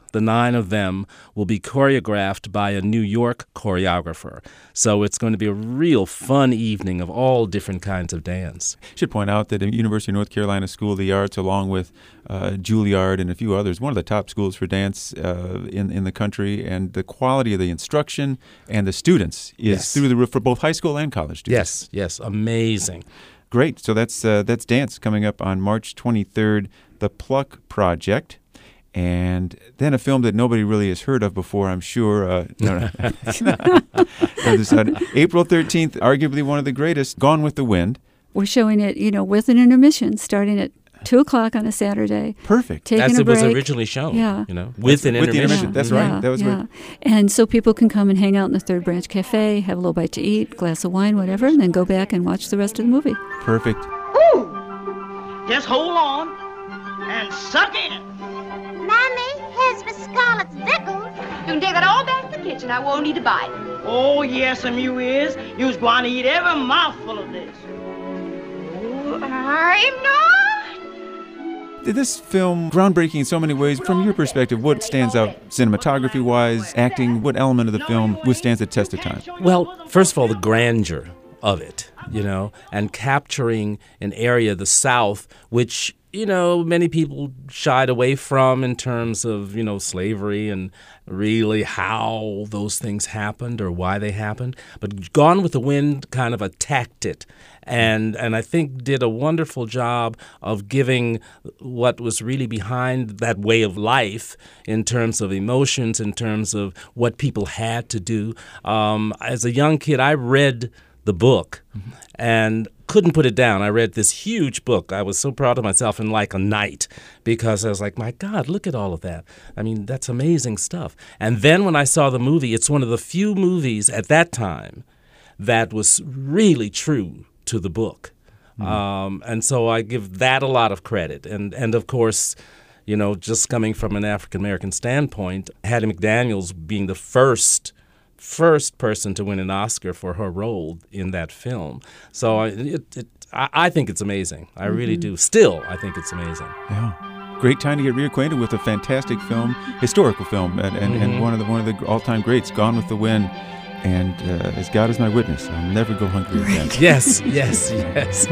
the nine of them, will be choreographed by a New York choreographer. So it's going to be a real fun evening of all different kinds of dance. I should point out that the University of North Carolina School of the Arts, along with uh, Juilliard and a few others, one of the top schools for dance uh, in, in the country, and the quality of the instruction and the students is Yes. through the roof for both high school and college students. Yes, yes, amazing. Great. So that's uh, that's dance coming up on March twenty-third, The Pluck Project. And then a film that nobody really has heard of before, I'm sure. Uh, no, no. This, uh, April thirteenth, arguably one of the greatest, Gone with the Wind. We're showing it, you know, with an intermission starting at two o'clock on a Saturday. Perfect. Taking As a it was break. originally shown, Yeah. you know, with an With the intermission. intermission. That's right. That was yeah. right. And so people can come and hang out in the Third Branch Cafe, have a little bite to eat, glass of wine, whatever, and then go back and watch the rest of the movie. Perfect. Ooh! Just hold on and suck in. Mommy, here's for Scarlett's Vickles. You can take that all back to the kitchen. I won't need to buy it. Oh, yes, and you is. You's going to eat every mouthful of this. Oh, I'm not. This film, groundbreaking in so many ways. From your perspective, what stands out cinematography-wise, acting, what element of the film withstands the test of time? Well, first of all, the grandeur of it, you know, and capturing an area, the South, which, you know, many people shied away from in terms of, you know, slavery and really how those things happened or why they happened. But Gone with the Wind kind of attacked it and and I think did a wonderful job of giving what was really behind that way of life in terms of emotions, in terms of what people had to do. Um, as a young kid, I read the book and couldn't put it down. I read this huge book. I was so proud of myself in like a night because I was like, my God, look at all of that. I mean, that's amazing stuff. And then when I saw the movie, it's one of the few movies at that time that was really true to the book. Mm-hmm. Um, and so I give that a lot of credit. And, and of course, you know, just coming from an African-American standpoint, Hattie McDaniels being the first first person to win an Oscar for her role in that film. So it, it, I, I think it's amazing. I mm-hmm. really do. Still, I think it's amazing. Yeah. Great time to get reacquainted with a fantastic film, historical film, and, and, mm-hmm. and one of the one of the all-time greats, Gone with the Wind. And uh, as God is my witness, I'll never go hungry again. Yes, yes, yes.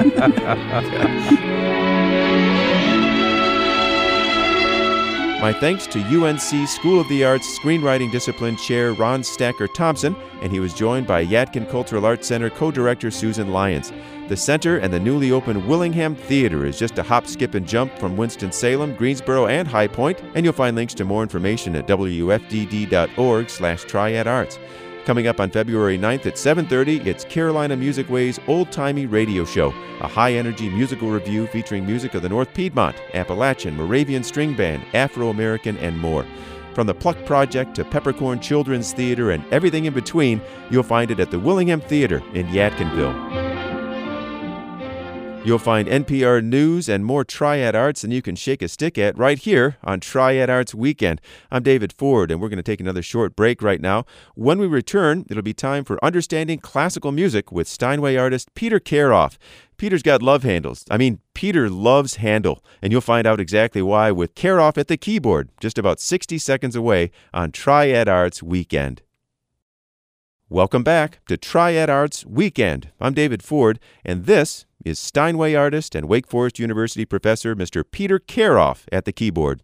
My thanks to U N C School of the Arts Screenwriting Discipline Chair Ron Stacker Thompson, and he was joined by Yadkin Cultural Arts Center co-director Susan Lyons. The center and the newly opened Willingham Theater is just a hop, skip, and jump from Winston-Salem, Greensboro, and High Point, and you'll find links to more information at w f d d dot org slash triad arts. Coming up on February ninth at seven thirty, it's Carolina Music Way's Old Timey Radio Show, a high-energy musical review featuring music of the North Piedmont, Appalachian, Moravian String Band, Afro-American, and more. From the Pluck Project to Peppercorn Children's Theater and everything in between, you'll find it at the Willingham Theater in Yadkinville. You'll find N P R News and more Triad Arts than you can shake a stick at right here on Triad Arts Weekend. I'm David Ford, and we're going to take another short break right now. When we return, it'll be time for Understanding Classical Music with Steinway artist Peter Karoff. Peter's got love handles. I mean, Peter loves Handel, and you'll find out exactly why with Karoff at the keyboard, just about sixty seconds away on Triad Arts Weekend. Welcome back to Triad Arts Weekend. I'm David Ford, and this is Steinway artist and Wake Forest University professor Mister Peter Karoff at the keyboard.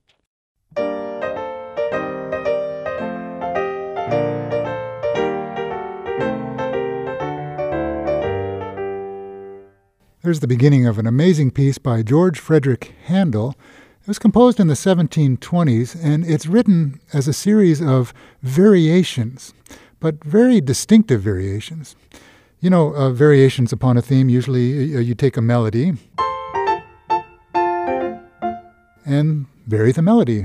There's the beginning of an amazing piece by George Frederick Handel. It was composed in the seventeen twenties, and it's written as a series of variations, but very distinctive variations. You know, uh, variations upon a theme, usually uh, you take a melody and vary the melody.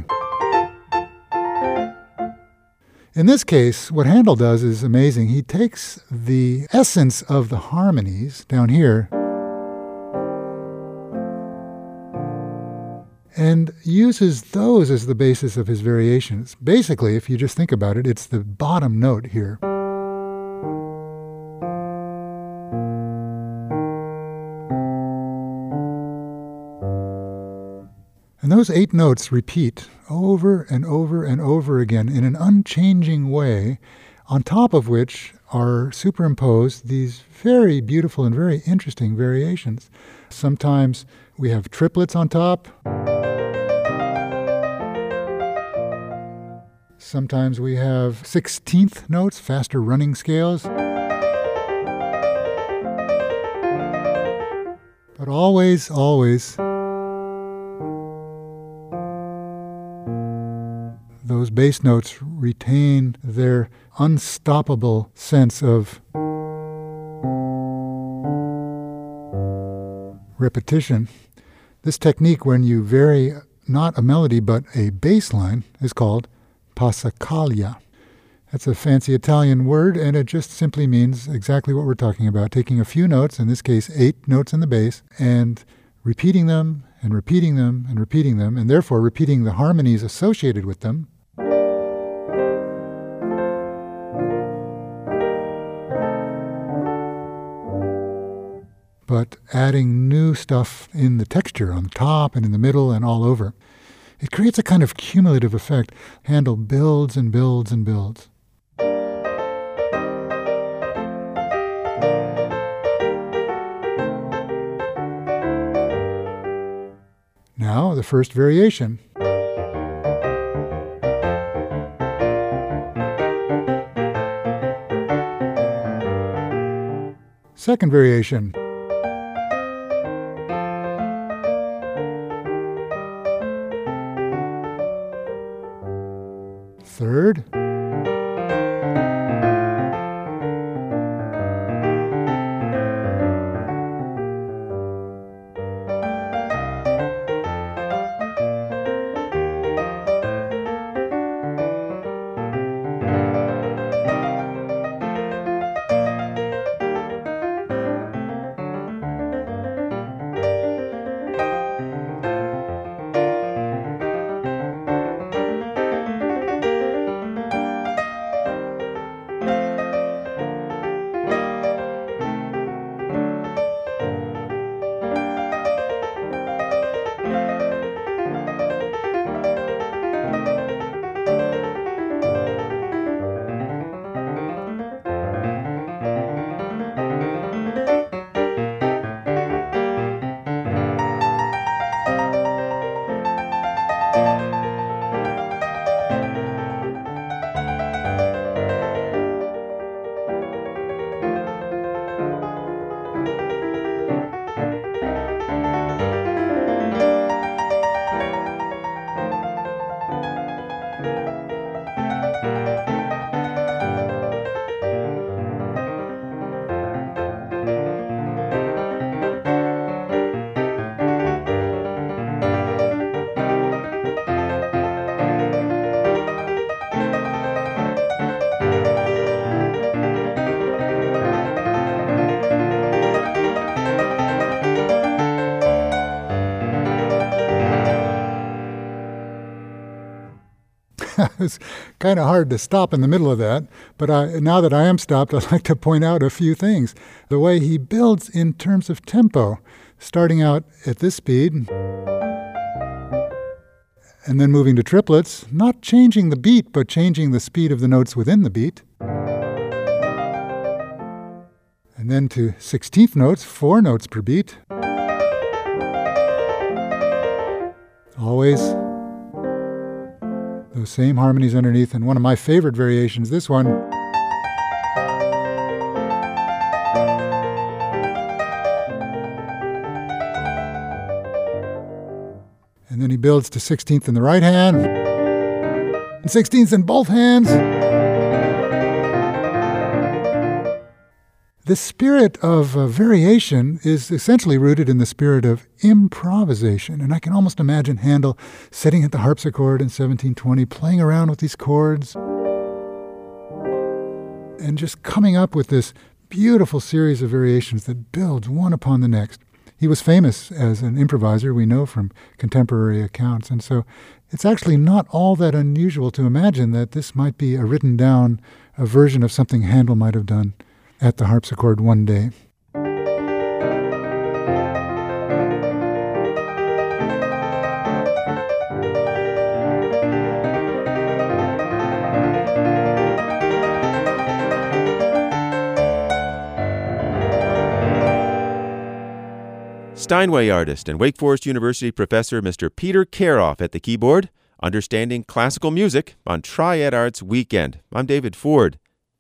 In this case, what Handel does is amazing. He takes the essence of the harmonies down here and uses those as the basis of his variations. Basically, if you just think about it, it's the bottom note here. And those eight notes repeat over and over and over again in an unchanging way, on top of which are superimposed these very beautiful and very interesting variations. Sometimes we have triplets on top. Sometimes we have sixteenth notes, faster running scales. But always, always, those bass notes retain their unstoppable sense of repetition. This technique, when you vary not a melody but a bass line, is called passacaglia. That's a fancy Italian word, and it just simply means exactly what we're talking about, taking a few notes, in this case eight notes in the bass, and repeating them and repeating them and repeating them, and therefore repeating the harmonies associated with them. But adding new stuff in the texture on the top and in the middle and all over. It creates a kind of cumulative effect. Handel builds and builds and builds. Now, the first variation. Second variation. Third. It's kind of hard to stop in the middle of that, but I, now that I am stopped, I'd like to point out a few things. The way he builds in terms of tempo, starting out at this speed, and then moving to triplets, not changing the beat, but changing the speed of the notes within the beat. And then to sixteenth notes, four notes per beat. Always those same harmonies underneath, and one of my favorite variations, this one. And then he builds to sixteenth in the right hand, and sixteenth in both hands. The spirit of uh, variation is essentially rooted in the spirit of improvisation. And I can almost imagine Handel sitting at the harpsichord in seventeen twenty, playing around with these chords, and just coming up with this beautiful series of variations that builds one upon the next. He was famous as an improviser, we know from contemporary accounts. And so it's actually not all that unusual to imagine that this might be a written down a version of something Handel might have done at the harpsichord one day. Steinway artist and Wake Forest University professor Mister Peter Karoff at the keyboard, understanding classical music on Triad Arts Weekend. I'm David Ford.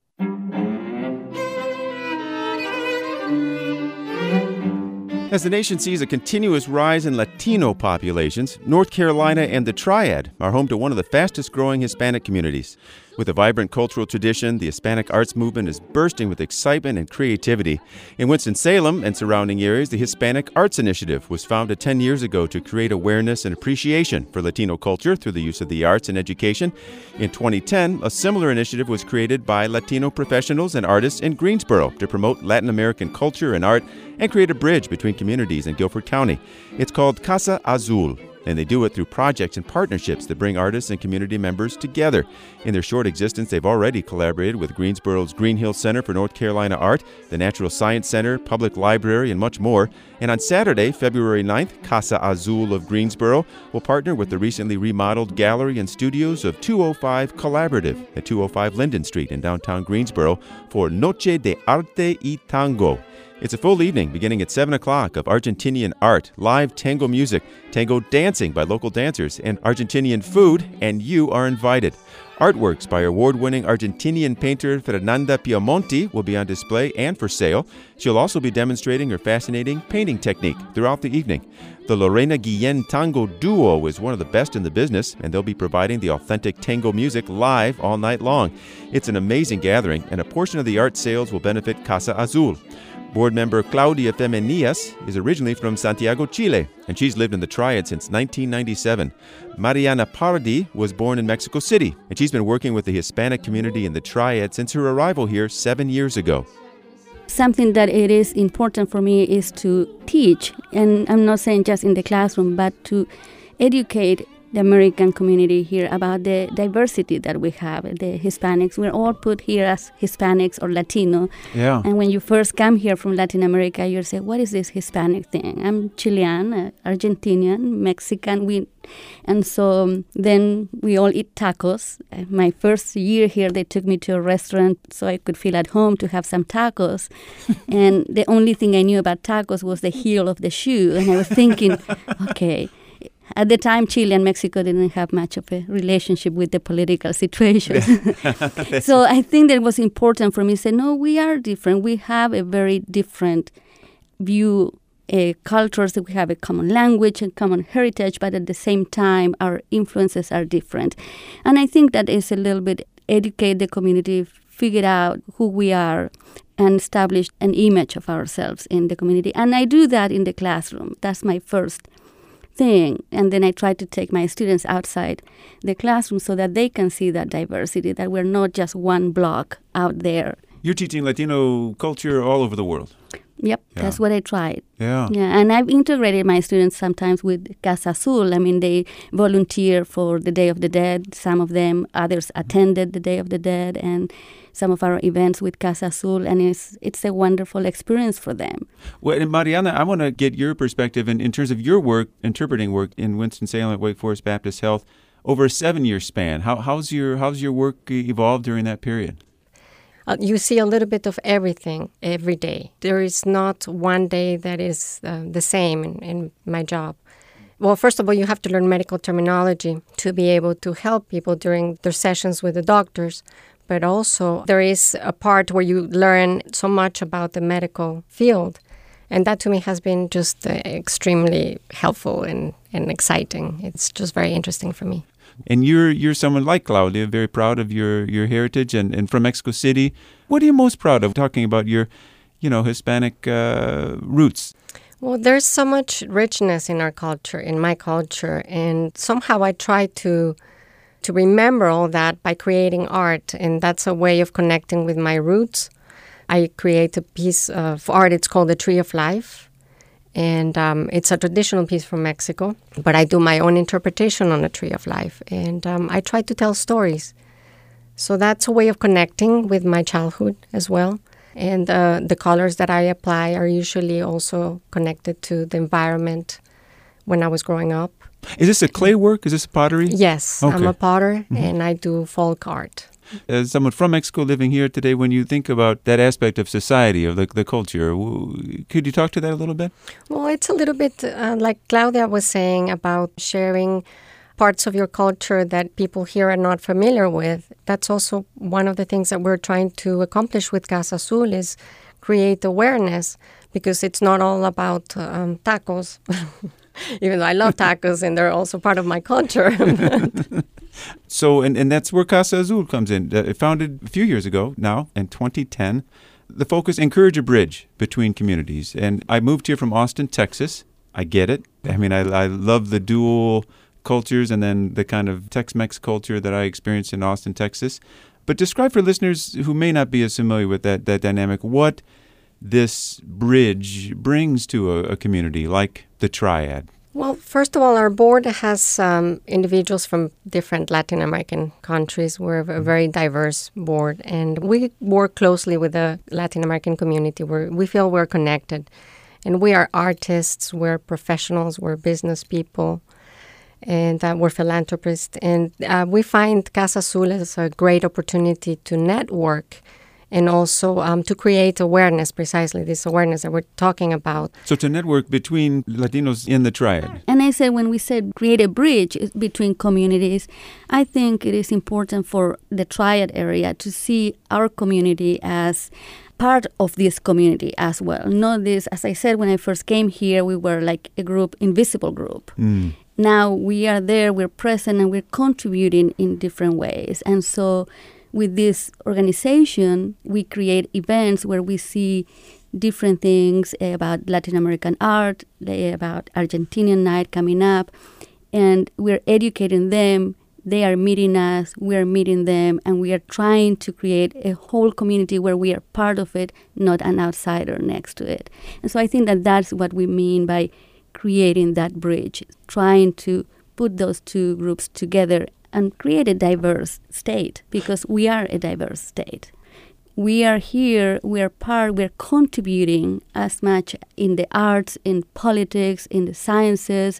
As the nation sees a continuous rise in Latino populations, North Carolina and the Triad are home to one of the fastest-growing Hispanic communities. With a vibrant cultural tradition, the Hispanic arts movement is bursting with excitement and creativity. In Winston-Salem and surrounding areas, the Hispanic Arts Initiative was founded ten years ago to create awareness and appreciation for Latino culture through the use of the arts in education. In twenty ten, a similar initiative was created by Latino professionals and artists in Greensboro to promote Latin American culture and art and create a bridge between communities in Guilford County. It's called Casa Azul, and they do it through projects and partnerships that bring artists and community members together. In their short existence, they've already collaborated with Greensboro's Green Hill Center for North Carolina Art, the Natural Science Center, Public Library, and much more. And on Saturday, February ninth, Casa Azul of Greensboro will partner with the recently remodeled gallery and studios of two oh five Collaborative at two oh five Linden Street in downtown Greensboro for Noche de Arte y Tango. It's a full evening beginning at seven o'clock of Argentinian art, live tango music, tango dancing by local dancers, and Argentinian food, and you are invited. Artworks by award-winning Argentinian painter Fernanda Piemonte will be on display and for sale. She'll also be demonstrating her fascinating painting technique throughout the evening. The Lorena Guillen Tango Duo is one of the best in the business, and they'll be providing the authentic tango music live all night long. It's an amazing gathering, and a portion of the art sales will benefit Casa Azul. Board member Claudia Femenias is originally from Santiago, Chile, and she's lived in the Triad since nineteen ninety-seven. Mariana Pardi was born in Mexico City, and she's been working with the Hispanic community in the Triad since her arrival here seven years ago. Something that it is important for me is to teach, and I'm not saying just in the classroom, but to educate the American community here about the diversity that we have, the Hispanics. We're all put here as Hispanics or Latino. Yeah. And when you first come here from Latin America, you say, what is this Hispanic thing? I'm Chilean, uh, Argentinian, Mexican. We, and so um, then we all eat tacos. Uh, my first year here, they took me to a restaurant so I could feel at home to have some tacos. And the only thing I knew about tacos was the heel of the shoe. And I was thinking, okay, at the time, Chile and Mexico didn't have much of a relationship with the political situation. So I think that it was important for me to say, no, we are different. We have a very different view, uh, cultures, we have a common language and common heritage, but at the same time, our influences are different. And I think that is a little bit educate the community, figure out who we are, and establish an image of ourselves in the community. And I do that in the classroom. That's my first thing. And then I try to take my students outside the classroom so that they can see that diversity, that we're not just one block out there. You're teaching Latino culture all over the world. Yep, yeah. That's what I tried. Yeah. Yeah, and I've integrated my students sometimes with Casa Azul. I mean, they volunteer for the Day of the Dead, some of them. Others attended the Day of the Dead and some of our events with Casa Azul, and it's it's a wonderful experience for them. Well, and Mariana, I want to get your perspective in, in terms of your work, interpreting work in Winston-Salem at Wake Forest Baptist Health over a seven-year span. How, how's your how's your work evolved during that period? Uh, you see a little bit of everything every day. There is not one day that is uh, the same in, in my job. Well, first of all, you have to learn medical terminology to be able to help people during their sessions with the doctors. But also, there is a part where you learn so much about the medical field. And that, to me, has been just uh, extremely helpful and, and exciting. It's just very interesting for me. And you're you're someone like Claudia, very proud of your, your heritage and, and from Mexico City. What are you most proud of, talking about your, you know, Hispanic uh, roots? Well, there's so much richness in our culture, in my culture, and somehow I try to to remember all that by creating art, and that's a way of connecting with my roots. I create a piece of art, it's called The Tree of Life, and um, it's a traditional piece from Mexico, but I do my own interpretation on the Tree of Life, and um, I try to tell stories. So that's a way of connecting with my childhood as well. And uh, the colors that I apply are usually also connected to the environment when I was growing up. Is this a clay work? Is this pottery? Yes, okay. I'm a potter, mm-hmm. and I do folk art. As someone from Mexico living here today, when you think about that aspect of society, of the, the culture, w- could you talk to that a little bit? Well, it's a little bit uh, like Claudia was saying about sharing parts of your culture that people here are not familiar with. That's also one of the things that we're trying to accomplish with Casa Azul is create awareness, because it's not all about um, tacos, even though I love tacos and they're also part of my culture. So, and, and that's where Casa Azul comes in. Uh, founded a few years ago now, in twenty ten. The focus, encourage a bridge between communities. And I moved here from Austin, Texas. I get it. I mean, I, I love the dual cultures and then the kind of Tex-Mex culture that I experienced in Austin, Texas. But describe for listeners who may not be as familiar with that, that dynamic, what this bridge brings to a, a community like the Triad. Well, first of all, our board has um, individuals from different Latin American countries. We're a very diverse board, and we work closely with the Latin American community where we feel we're connected. And we are artists, we're professionals, we're business people, and uh, we're philanthropists. And uh, we find Casa Azul as a great opportunity to network and also um, to create awareness, precisely this awareness that we're talking about. So to network between Latinos in the Triad. And I said, when we said create a bridge between communities, I think it is important for the Triad area to see our community as part of this community as well. Not this, as I said, when I first came here, we were like a group, invisible group. Mm. Now we are there, we're present, and we're contributing in different ways. And so with this organization, we create events where we see different things about Latin American art, about Argentinian night coming up, and we're educating them. They are meeting us, we are meeting them, and we are trying to create a whole community where we are part of it, not an outsider next to it. And so I think that that's what we mean by creating that bridge, trying to put those two groups together and create a diverse state, because we are a diverse state. We are here, we are part, we're contributing as much in the arts, in politics, in the sciences.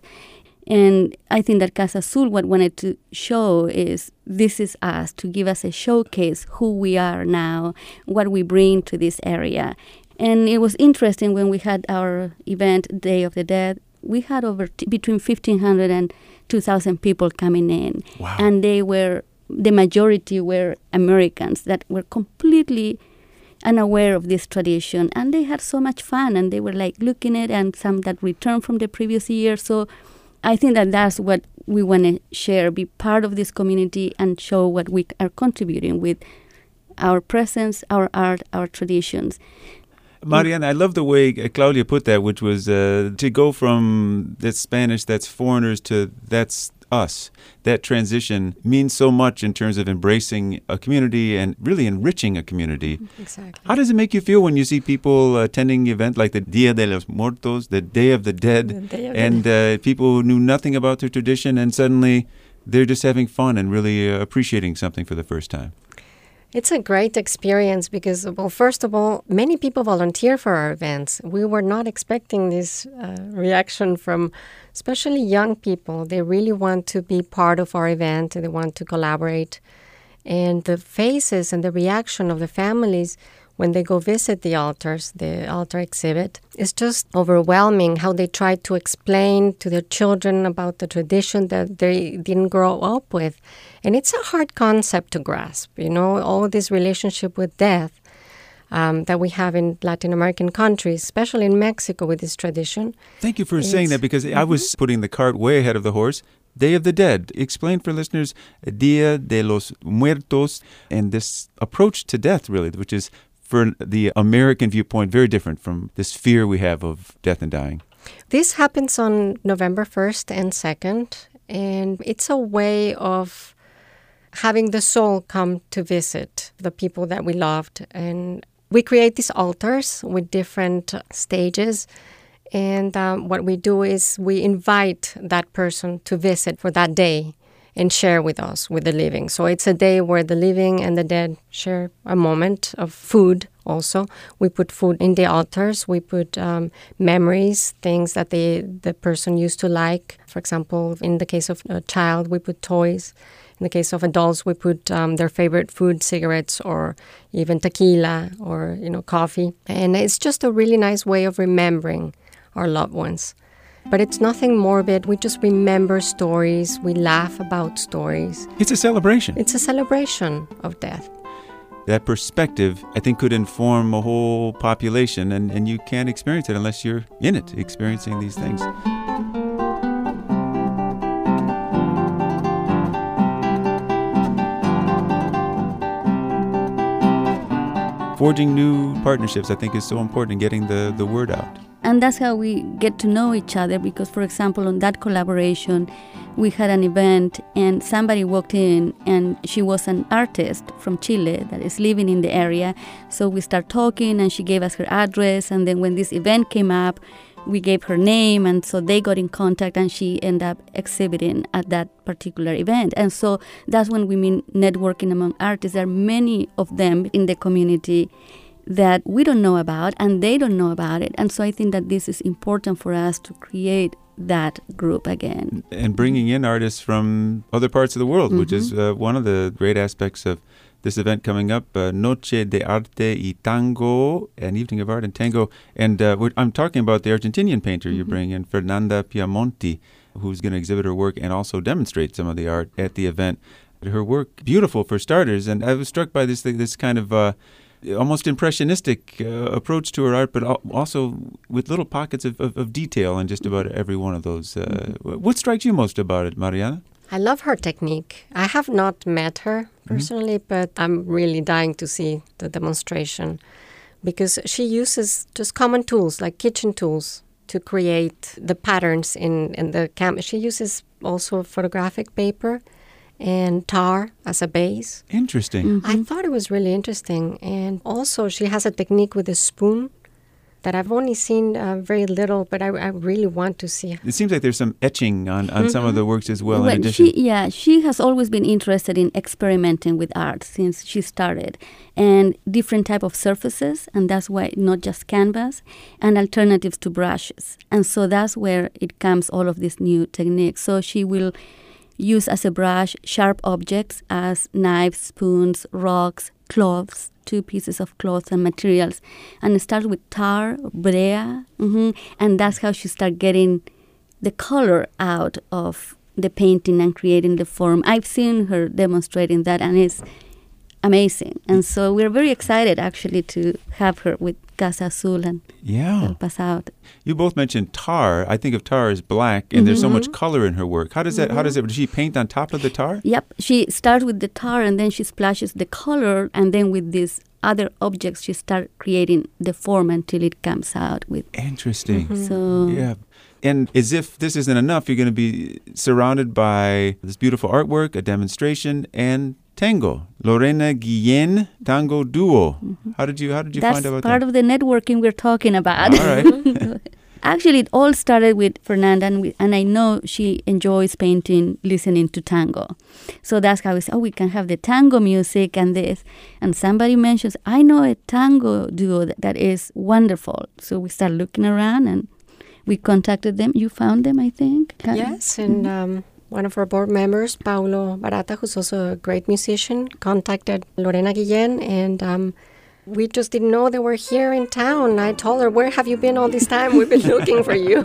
And I think that Casa Azul, what wanted to show is this is us, to give us a showcase who we are now, what we bring to this area. And it was interesting when we had our event, Day of the Dead, we had over t- between fifteen hundred and two thousand people coming in. Wow. And they were, the majority were Americans that were completely unaware of this tradition. And they had so much fun, and they were like looking at it, and some that returned from the previous year. So I think that that's what we want to share, be part of this community and show what we are contributing with our presence, our art, our traditions. Mariana, I love the way Claudia put that, which was uh, to go from that's Spanish, that's foreigners, to that's us. That transition means so much in terms of embracing a community and really enriching a community. Exactly. How does it make you feel when you see people attending an event like the Dia de los Muertos, the Day of the Dead, The Day of and the uh, people who knew nothing about their tradition, and suddenly they're just having fun and really uh, appreciating something for the first time? It's a great experience because, well, first of all, many people volunteer for our events. We were not expecting this uh, reaction from especially young people. They really want to be part of our event. They want to collaborate. And the faces and the reaction of the families when they go visit the altars, the altar exhibit, is just overwhelming how they try to explain to their children about the tradition that they didn't grow up with. And it's a hard concept to grasp, you know, all this relationship with death um, that we have in Latin American countries, especially in Mexico with this tradition. Thank you for saying that, because mm-hmm. I was putting the cart way ahead of the horse. Day of the Dead. Explain for listeners Dia de los Muertos and this approach to death, really, which is, for the American viewpoint, very different from this fear we have of death and dying. This happens on November first and second, and it's a way of having the soul come to visit the people that we loved. And we create these altars with different stages, and um, what we do is we invite that person to visit for that day and share with us, with the living. So it's a day where the living and the dead share a moment of food also. We put food in the altars. We put um, memories, things that the, the person used to like. For example, in the case of a child, we put toys. In the case of adults, we put um, their favorite food, cigarettes, or even tequila, or you know, coffee. And it's just a really nice way of remembering our loved ones. But it's nothing morbid. We just remember stories. We laugh about stories. It's a celebration. It's a celebration of death. That perspective, I think, could inform a whole population, and, and you can't experience it unless you're in it, experiencing these things. Forging new partnerships, I think, is so important in getting the, the word out. And that's how we get to know each other, because, for example, on that collaboration, we had an event and somebody walked in and she was an artist from Chile that is living in the area. So we start talking and she gave us her address. And then when this event came up, we gave her name. And so they got in contact and she ended up exhibiting at that particular event. And so that's when we mean networking among artists. There are many of them in the community that we don't know about and they don't know about it. And so I think that this is important for us to create that group again. And bringing in artists from other parts of the world, mm-hmm. which is uh, one of the great aspects of this event coming up, uh, Noche de Arte y Tango, an evening of art and tango. And uh, I'm talking about the Argentinian painter mm-hmm. you bring in, Fernanda Piamonti, who's going to exhibit her work and also demonstrate some of the art at the event. Her work, beautiful for starters, and I was struck by this this kind of uh, almost impressionistic uh, approach to her art, but also with little pockets of, of, of detail in just about every one of those. Uh, mm-hmm. What strikes you most about it, Mariana? I love her technique. I have not met her personally, mm-hmm. but I'm really dying to see the demonstration because she uses just common tools like kitchen tools to create the patterns in, in the canvas. She uses also photographic paper and tar as a base. Interesting. Mm-hmm. I thought it was really interesting. And also she has a technique with a spoon that I've only seen uh, very little, but I, I really want to see. It seems like there's some etching on, on mm-hmm. some of the works as well, well in addition. She, yeah, she has always been interested in experimenting with art since she started, and different type of surfaces, and that's why not just canvas, and alternatives to brushes. And so that's where it comes, all of these new techniques. So she will use as a brush sharp objects as knives, spoons, rocks, cloths, two pieces of cloth and materials, and start with tar, brea, mm-hmm, and that's how she start getting the color out of the painting and creating the form. I've seen her demonstrating that, and it's amazing. And so we're very excited, actually, to have her with Casa Azul and yeah. help us out. You both mentioned tar. I think of tar as black, and mm-hmm. there's so much color in her work. How does that? Mm-hmm. How does it? Does she paint on top of the tar? Yep. She starts with the tar, and then she splashes the color, and then with these other objects, she starts creating the form until it comes out with. Interesting. Mm-hmm. So yeah. And as if this isn't enough, you're going to be surrounded by this beautiful artwork, a demonstration, and tango. Lorena Guillen Tango Duo. Mm-hmm. How did you How did you That's find out about that? That's part of the networking we're talking about. All right. Actually, it all started with Fernanda, and, we, and I know she enjoys painting, listening to tango. So that's how we said, oh, we can have the tango music and this. And somebody mentions, I know a tango duo that, that is wonderful. So we start looking around, and we contacted them. You found them, I think? Yes, and um, one of our board members, Paulo Barata, who's also a great musician, contacted Lorena Guillen, and um, we just didn't know they were here in town. I told her, where have you been all this time? We've been looking for you.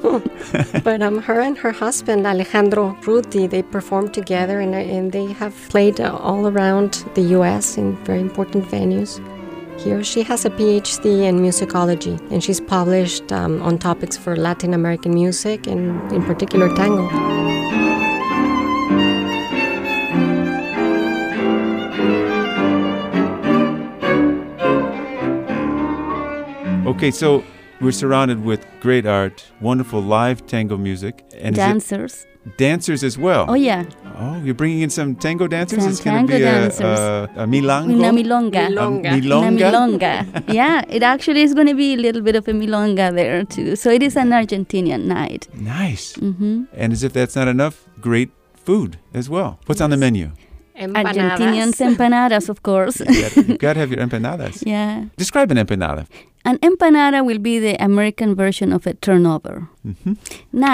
But um, her and her husband, Alejandro Ruti, they performed together, and, and they have played uh, all around the U S in very important venues. Here, she has a P H D in musicology, and she's published um, on topics for Latin American music, and in particular tango. Okay, so we're surrounded with great art, wonderful live tango music. And dancers. Dancers as well. Oh, yeah. Oh, you're bringing in some tango dancers? Some it's going to be a, a, a milango? Una milonga. Milonga. A milonga? Una milonga. Yeah, it actually is going to be a little bit of a milonga there, too. So it is an Argentinian night. Nice. Mm-hmm. And as if that's not enough, great food as well. What's yes. on the menu? Empanadas. Argentinian empanadas, of course. You've got to have your empanadas. Yeah. Describe an empanada. An empanada will be the American version of a turnover. Mm-hmm. Now,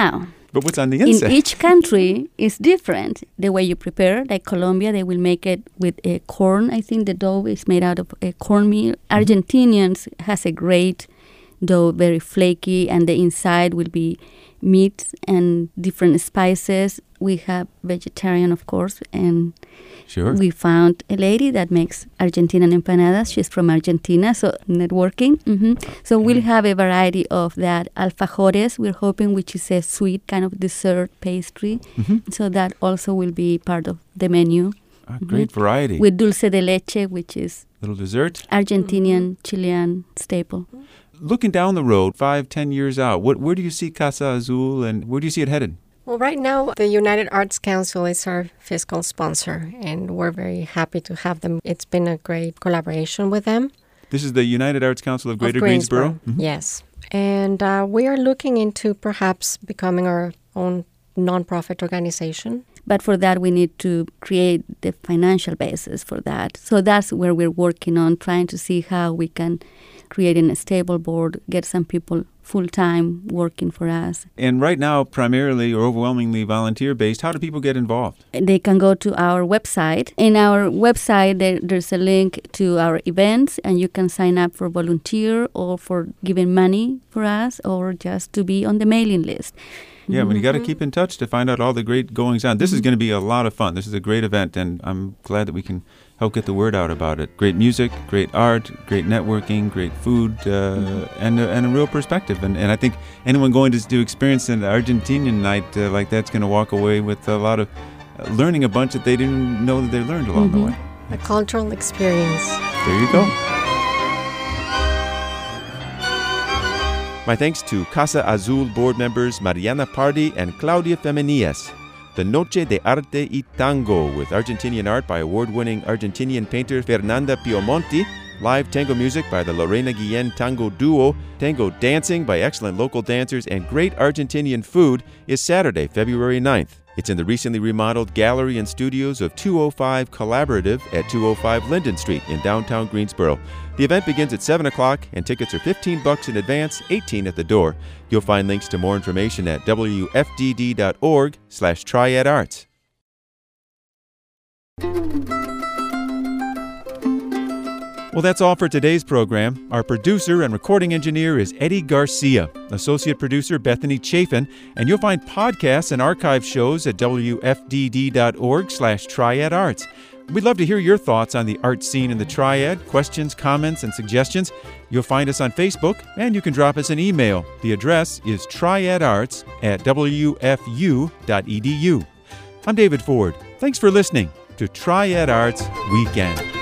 But what's on the inside? In each country is different. The way you prepare, like Colombia, they will make it with uh, corn. I think the dough is made out of uh, cornmeal. Mm-hmm. Argentinians has a great dough, very flaky, and the inside will be meat and different spices. We have vegetarian, of course, and sure. we found a lady that makes Argentinian empanadas. She's from Argentina, so networking. Mm-hmm. So we'll have a variety of that. Alfajores, we're hoping, which is a sweet kind of dessert pastry. Mm-hmm. So that also will be part of the menu. A mm-hmm. great variety. With dulce de leche, which is little dessert. Argentinian, mm-hmm. Chilean staple. Looking down the road, five, ten years out, what, where do you see Casa Azul and where do you see it headed? Well, right now, the United Arts Council is our fiscal sponsor, and we're very happy to have them. It's been a great collaboration with them. This is the United Arts Council of Greater of Greensboro. Greensboro? Mm-hmm. Yes. And uh, we are looking into perhaps becoming our own nonprofit organization. But for that, we need to create the financial basis for that. So that's where we're working on, trying to see how we can create a stable board, get some people full-time working for us. And right now, primarily or overwhelmingly volunteer-based, how do people get involved? They can go to our website. In our website, there, there's a link to our events, and you can sign up for volunteer or for giving money for us or just to be on the mailing list. Yeah, mm-hmm. well, you got to keep in touch to find out all the great goings-on. This mm-hmm. is going to be a lot of fun. This is a great event, and I'm glad that we can help get the word out about it. Great music, great art, great networking, great food, uh, mm-hmm. and, a, and a real perspective. And, and I think anyone going to, to experience an Argentinian night uh, like that's going to walk away with a lot of uh, learning a bunch that they didn't know that they learned along mm-hmm. the way. A cultural experience. There you go. My thanks to Casa Azul board members Mariana Pardi and Claudia Femenillas. The Noche de Arte y Tango with Argentinian art by award-winning Argentinian painter Fernanda Piemonte, live tango music by the Lorena Guillen Tango Duo, tango dancing by excellent local dancers, and great Argentinian food is Saturday, February ninth. It's in the recently remodeled gallery and studios of two oh five Collaborative at two oh five Linden Street in downtown Greensboro. The event begins at seven o'clock and tickets are fifteen bucks in advance, eighteen at the door. You'll find links to more information at w f d d dot org slash triad arts. Well, that's all for today's program. Our producer and recording engineer is Eddie Garcia, associate producer Bethany Chafin, and you'll find podcasts and archive shows at w f d d dot org slash triad arts. We'd love to hear your thoughts on the art scene in the Triad, questions, comments, and suggestions. You'll find us on Facebook, and you can drop us an email. The address is triadarts at w f u dot e d u. I'm David Ford. Thanks for listening to Triad Arts Weekend.